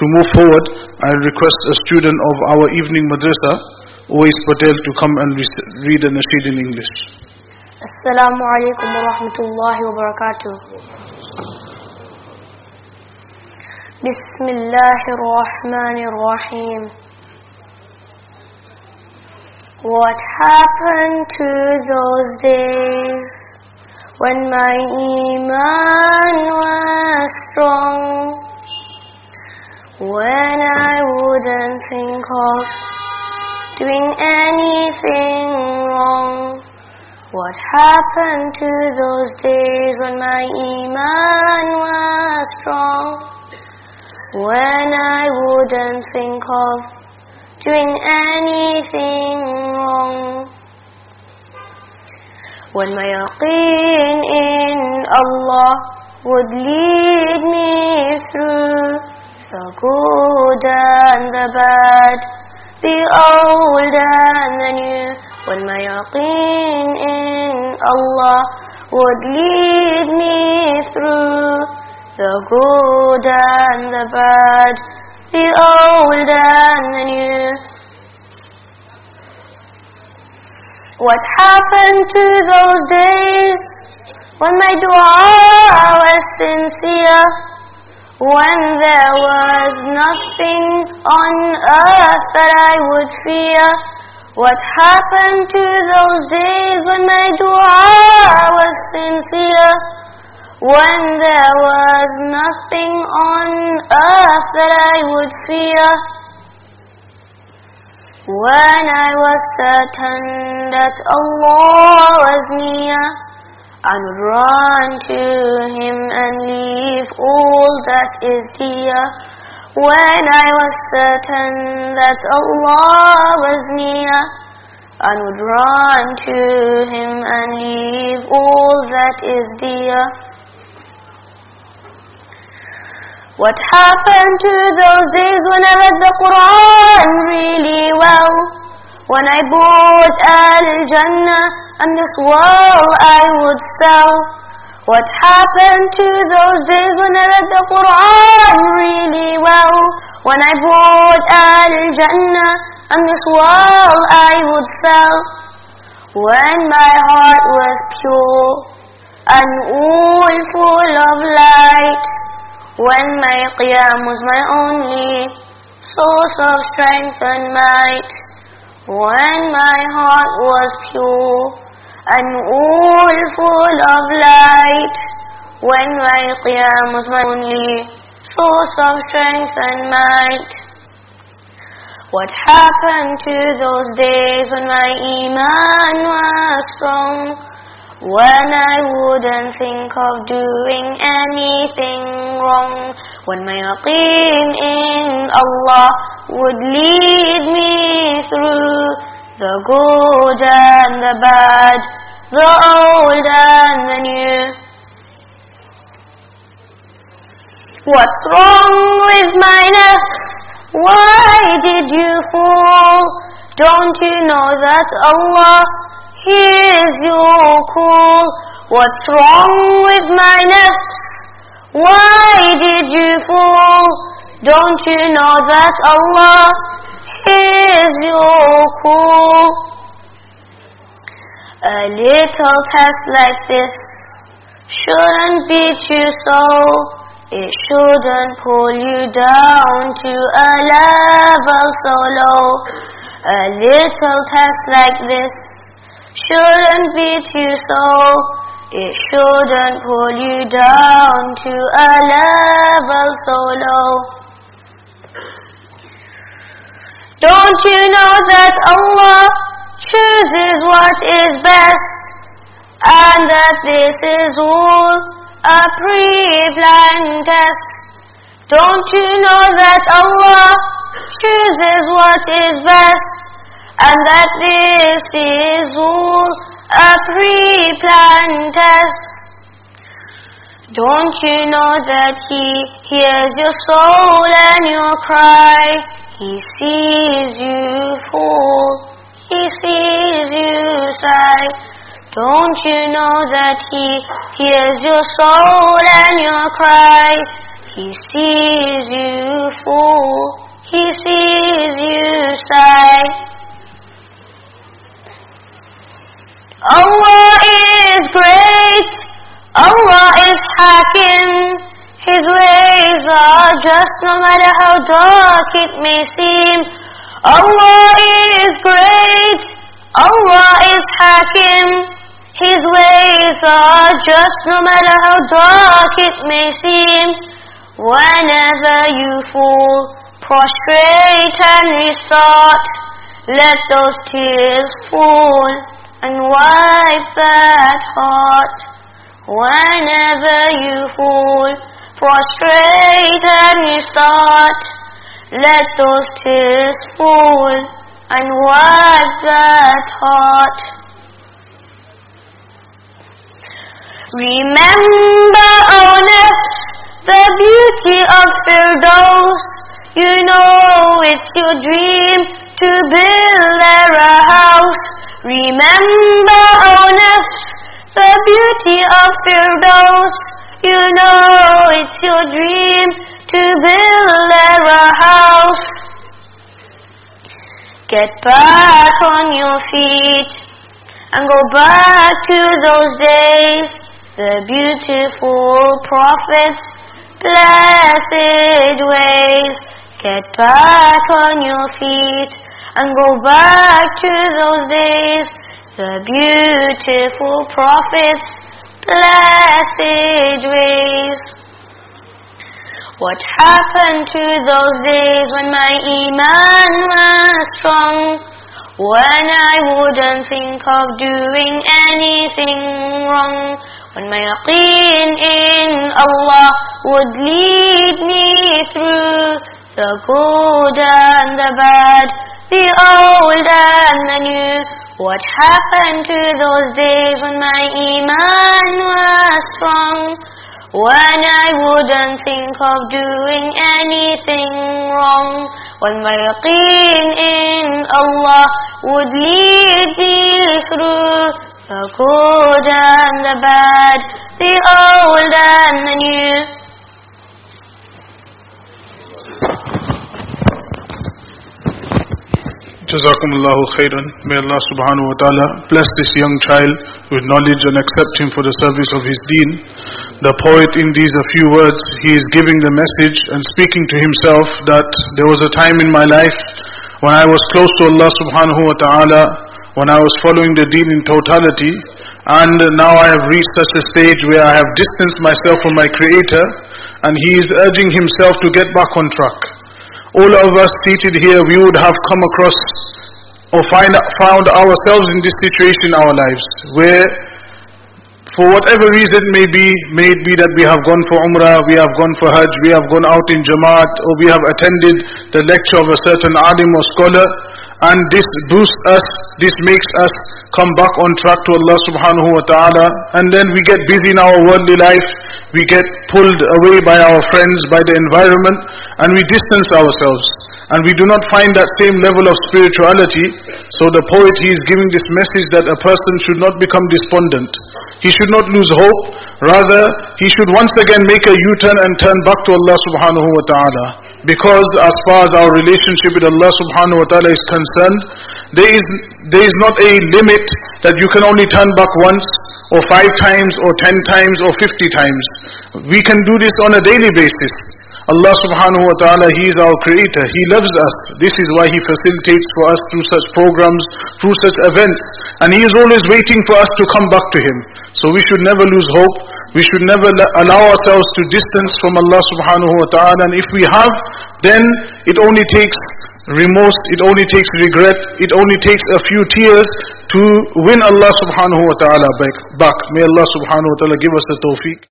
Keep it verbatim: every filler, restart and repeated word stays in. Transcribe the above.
move forward, I request a student of our evening madrasa, Uwais Patel, to come and read a nasheed in English. Assalamu alaikum wa rahmatullahi wa barakatuh. Bismillahir Rahmanir Rahim. What happened to those days when my iman was strong, when I wouldn't think of doing anything wrong? What happened to those days when my iman was strong, when I wouldn't think of doing anything wrong? When my yaqeen in Allah would lead me through the good and the bad, the old and the new. When my yaqeen in Allah would lead me through the good and the bad, the old and the new. What happened to those days when my dua was sincere, when there was nothing on earth that I would fear? What happened to those days when my dua was sincere, when there was nothing on earth that I would fear? When I was certain that Allah was near, I would run to Him and leave all that is dear. When I was certain that Allah was near, I would run to Him and leave all that is dear. What happened to those days when I read the Quran really well, when I bought Al-Jannah and this world I would sell? What happened to those days when I read the Quran really well, when I bought Al-Jannah and this world I would sell? When my heart was pure and all full of light, when my qiyam was my only source of strength and might, when my heart was pure and all full of light, when my qiyam was my only source of strength and might. What happened to those days when my iman was strong, when I wouldn't think of doing anything wrong? When my yaqeen in Allah would lead me through the good and the bad, the old and the new. What's wrong with my nafs? Why did you fall? Don't you know that Allah hears your call? What's wrong with my nafs? Why did you fall? Don't you know that Allah hears your call? A little test like this shouldn't beat you so. It shouldn't pull you down to a level so low. A little test like this shouldn't beat you so. It shouldn't pull you down to a level so low. Don't you know that Allah chooses what is best, and that this is all a pre-planned test? Don't you know that Allah chooses what is best, and that this is all a pre-planned test? Don't you know that He hears your soul and your cry? He sees you fall, He sees you sigh. Don't you know that He hears your soul and your cry? He sees you fall, He sees you sigh. Allah is great, Allah is Hakim. His ways are just no matter how dark it may seem. Allah is great, Allah is Hakim. His ways are just no matter how dark it may seem. Whenever you fall, prostrate and restart. Let those tears fall and wipe that heart. Whenever you fall, prostrate and restart. Let those tears fall and wipe that heart. Remember, O nafs, the beauty of Firdaus. You know it's your dream to build there a house. Remember, O nafs, the beauty of Firdaus. You know it's your dream to build there a house. Get back on your feet and go back to those days, the beautiful prophets, blessed ways. Get back on your feet and go back to those days, the beautiful prophets, blessed ways. What happened to those days when my iman was strong, when I wouldn't think of doing anything wrong, when my yaqeen in Allah would lead me through the good and the bad, the old and the new. What happened to those days when my iman was strong, when I wouldn't think of doing anything wrong, when my yaqeen in Allah would lead me through the good and the bad, the old and the new. Jazakumullahu khairan. May Allah subhanahu wa ta'ala bless this young child with knowledge and accept him for the service of his deen. The poet, in these a few words, he is giving the message and speaking to himself that there was a time in my life when I was close to Allah subhanahu wa ta'ala, when I was following the deen in totality, and now I have reached such a stage where I have distanced myself from my Creator, and he is urging himself to get back on track. All of us seated here, we would have come across or find, found ourselves in this situation in our lives, where for whatever reason may be, may it be that we have gone for Umrah, we have gone for Hajj, we have gone out in Jamaat, or we have attended the lecture of a certain alim or scholar, and this boosts us, this makes us come back on track to Allah subhanahu wa ta'ala, and then we get busy in our worldly life, we get pulled away by our friends, by the environment, and we distance ourselves, and we do not find that same level of spirituality. So the poet, he is giving this message that a person should not become despondent, he should not lose hope, rather he should once again make a U-turn and turn back to Allah subhanahu wa ta'ala. Because as far as our relationship with Allah subhanahu wa ta'ala is concerned, there is, there is not a limit that you can only turn back once, or five times, or ten times, or fifty times. We can do this on a daily basis. Allah subhanahu wa ta'ala, He is our Creator, He loves us. This is why He facilitates for us through such programs, through such events, and He is always waiting for us to come back to Him. So we should never lose hope, we should never allow ourselves to distance from Allah subhanahu wa ta'ala, and if we have, then it only takes remorse, it only takes regret, it only takes a few tears to win Allah subhanahu wa ta'ala back. May Allah subhanahu wa ta'ala give us the tawfiq.